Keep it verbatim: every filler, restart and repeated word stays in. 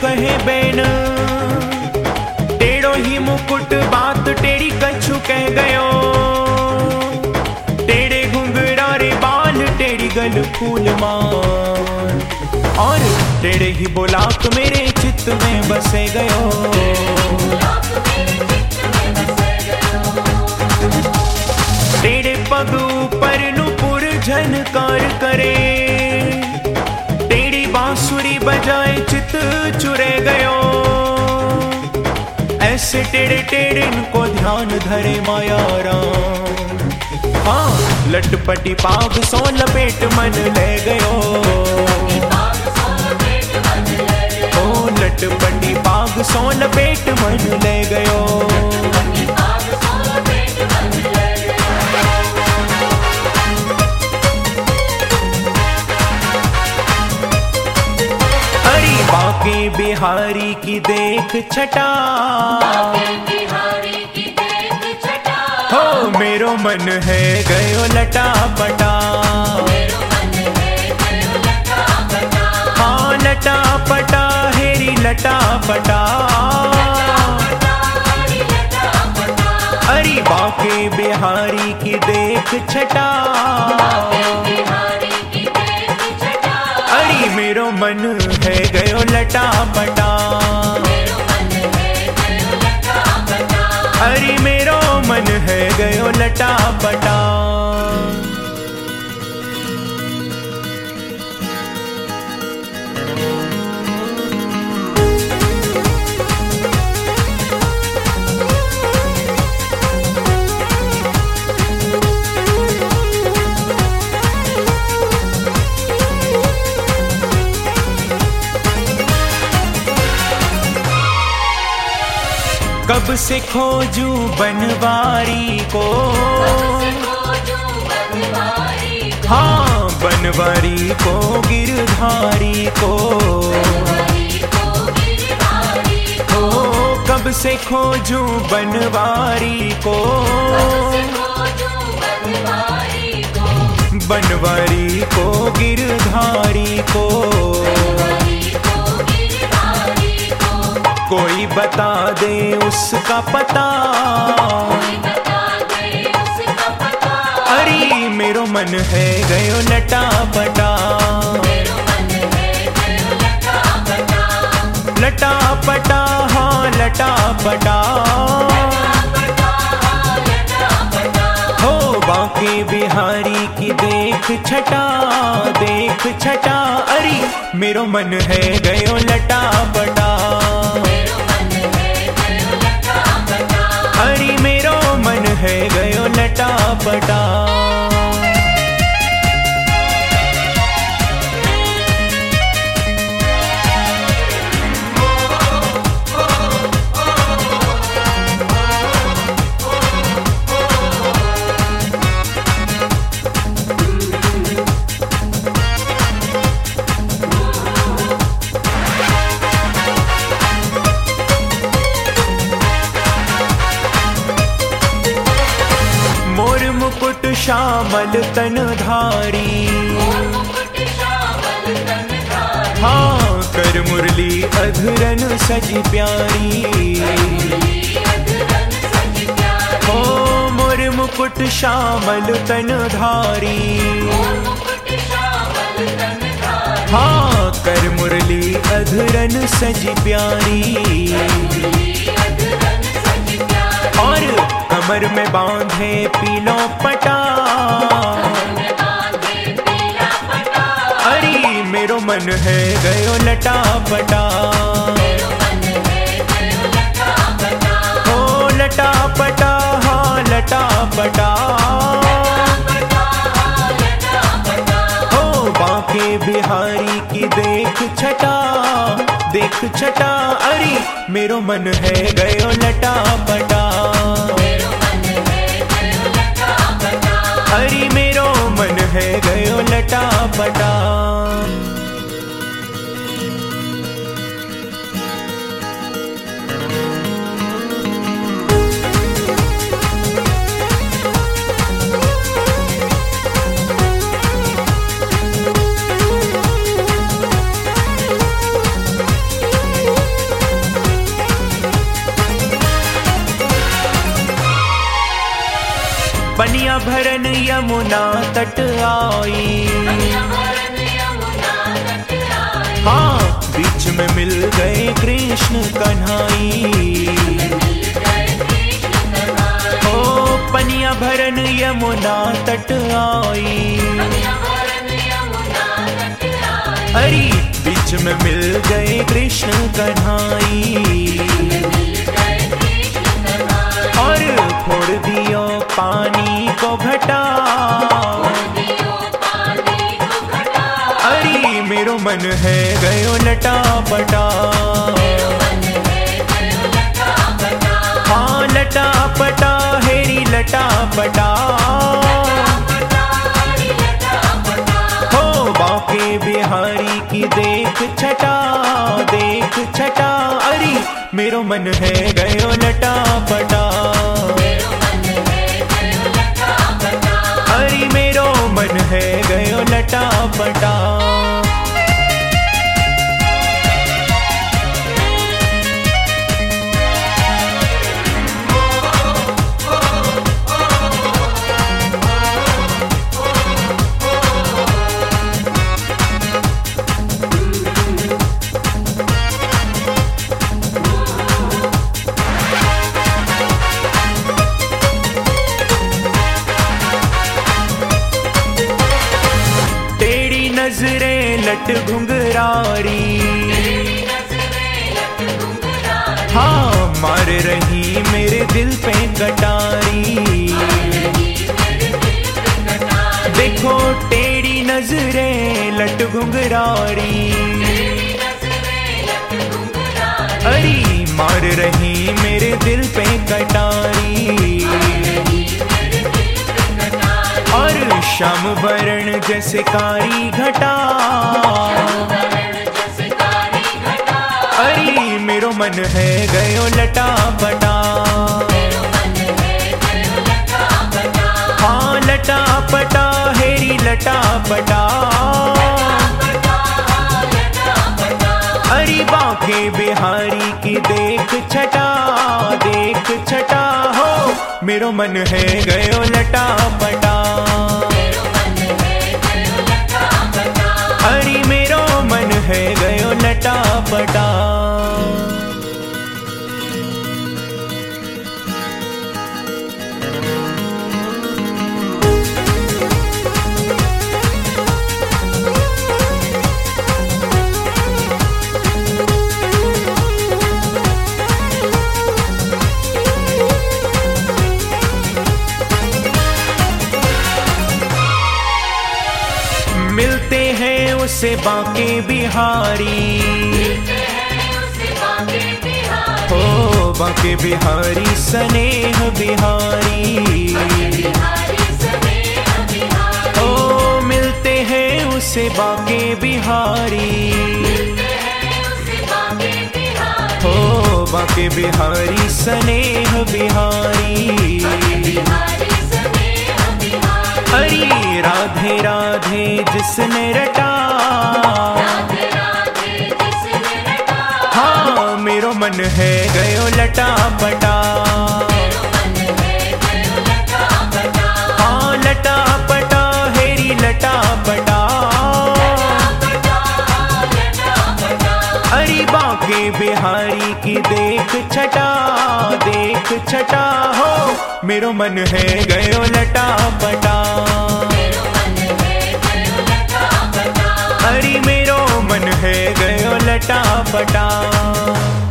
कहे बेन, टेढ़ो ही मुकुट बात टेढ़ी कछु कह गयो। टेढ़े घुंघरा रे बाल टेढ़ी गल फूल मान, और टेढ़े ही बोलाक मेरे चित्त में बसे गयो। टेढ़े पग ऊपर नुपुर झनकार करे, टेढ़ी बांसुरी बजाए चित चुरे गयो। ऐसे टेढ़े टेढ़े को ध्यान धरे माया राम, हाँ लटपटी पाग सो लपेट मन ले गयो। ओ लटपटी पाग सो लपेट मन ले गयो। बाके बिहारी की देख छटा, हो मेरो मन है गयो लटा पटा। हाँ लटा पटा हेरी लटा पटा। अरे बाके बिहारी की देख छटा, अरे मेरो मन है गयो लटा पटा। अरे मेरो मन है गयो लटा पटा। कब से खोजूं बनवारी को, हाँ बनवारी को गिरधारी को। हो कब से खोजूं बनवारी को, बनवारी को गिरधारी को। कोई बता दे उसका पता, अरे मेरो मन है गयो लटा पटा। लटा पटा हाँ लटा पटा। हो बाके बिहारी की देख छटा, देख छटा। अरे मेरो मन है गयो लटा पटा। अरे मेरो मन है गयो लटा पटा। मुकुट श्यामल तन धारी, हाँ कर मुरली अधरन सजी प्यारी। हो मोर मुकुट श्यामल तन धारी, हाँ कर मुरली अधरन सजी प्यारी। और कमर में बांधे पीलो पटा, अरे मेरो मन है गयो लटा पटा। हो लटा पटा हाँ लटा पटा। हो बाके बिहारी की देख छटा, देख छटा। अरे मेरो मन है गयो लटा पटा। अरे मेरो मन है गयो लटा पटा। पनिया भरन यमुना तट आई। हाँ, बीच में मिल गए कृष्ण कन्हाई। ओ पनिया भरन यमुना तट आई। अरे बीच में मिल गए कृष्ण कन्हाई। और फोड़ दियो पानी को घटा। अरे मेरो मन है गयो लटा पटा। हाँ लटा पटा हेरी लटा पटा। हो बाके बिहारी की देख छटा, देख छटा। अरे मेरो मन है गयो लटा पटा। अरे मेरो मन है गयो लटा पटा। नजरें लट घुंघरारी। हाँ मार रही मेरे दिल पे कटारी। देखो तेरी नजरें लट घुंघरारी। अरे मार रही मेरे दिल पे कटारी। और श्याम वर्ण जैसे कारी घटा। अरे मेरो मन है गयो लटा पटा। हाँ लटा पटा हेरी लटा पटा। अरे बाके बिहारी की देख छटा, देख छटा। हो मेरो मन है गयो लटा पटा। अरे मेरो मन है गयो लटा पटा। मिलते हैं उससे बाके बिहारी। हो बाके बिहारी स्नेह बिहारी। ओ मिलते हैं उससे बाके बिहारी। हो बाके बिहारी स्नेह बिहारी। अरे राधे राधे जिसने रटा। हाँ मेरो मन है गयो लटा पटा। हाँ लटा पटा हेरी लटा पटा। अरे बाके बिहारी की देख छटा, देख छटा। हो मेरो मन है गयो लटा पटा। अरे मेरो मन है गयो लटा पटा।